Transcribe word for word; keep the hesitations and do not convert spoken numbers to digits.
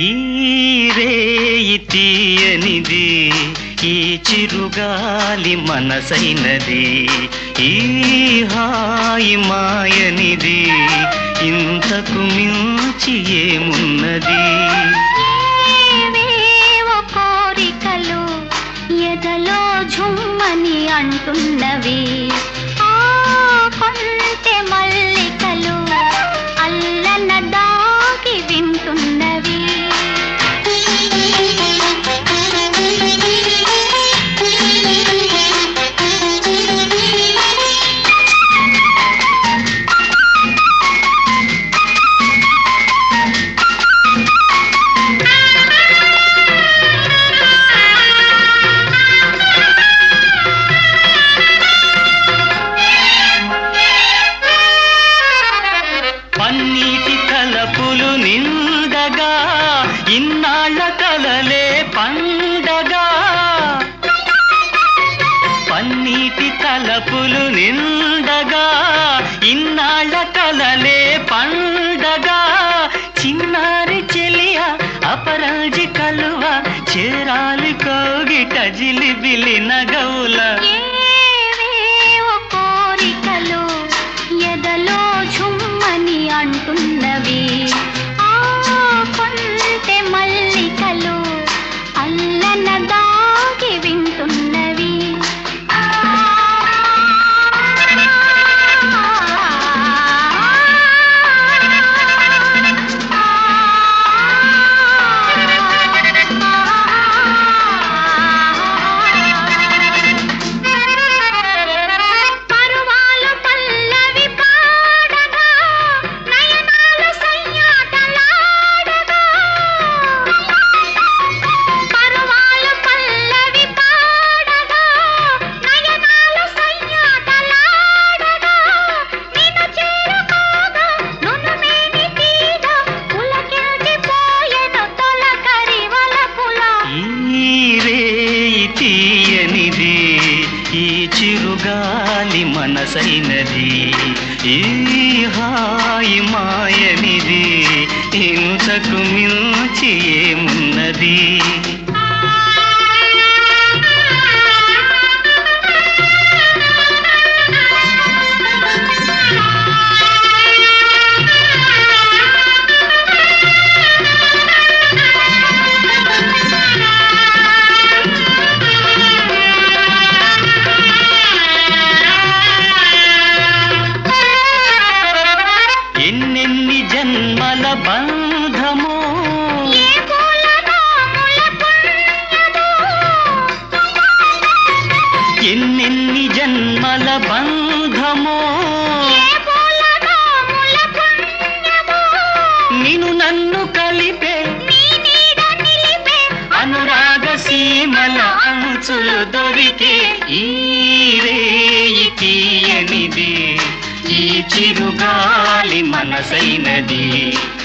ఈ రేయి తీయనిది, ఈ చిరుగాలి మనసైనది, ఈ హాయి మాయనిది, ఇంతకు మించి ఏమున్నది? ఏవేవో కోరికలు ఎదలో ఝుమ్మని అంటున్నవి, ఆ కొంటె మల్లికలు అల్లన దాగి వింటున్నవి. పన్నీటి తలపులు నిండగా, ఇన్నాళ్ళ కలలే పండగా. పన్నీటి తలపులు నిండగా, ఇన్నాళ్ళ కలలే పండగా. చిన్నారి చెలియ అపరాజి కలువ, చేరాలి కోగిట జిలిబిలి నగవుల. ఏవేవో కోరికలు ఎదలో ఝుమ్మని అంటున్నవి, ఆ కొంటె మల్లికలు అల్లన దాగి వింటున్నవి. పరువాలు పల్లవి పాడగా, నయనాలు సయ్యాటలాడగా. పరువాలు పల్లవి పాడగా, నయనాలు సయ్యాటలాడగా. నిన్ను చేరుకోగా నునుమేని తీగ, పులకించిపోయెను తొలకరి వలపుల. ఈ రేయి తీయనిది, ఈ చిరుగాలి మనసైనది, ఈ హాయి మాయనిది, ఇంతకు మించి ఏమున్నది? ఎన్నెన్ని జన్మల బంధమో, ఏ పూల నోముల పుణ్యమో, ఎన్నెన్ని జన్మల బంధమో. ఏ పూల నోముల పుణ్యమో. నిన్ను నన్ను కలిపే నీ నీడ నిలిపే అనురాగ సీమల అంచులు దొరికే. ఈ రేయి తీయనిది, ఈ చిరుగాలి మనసైనది,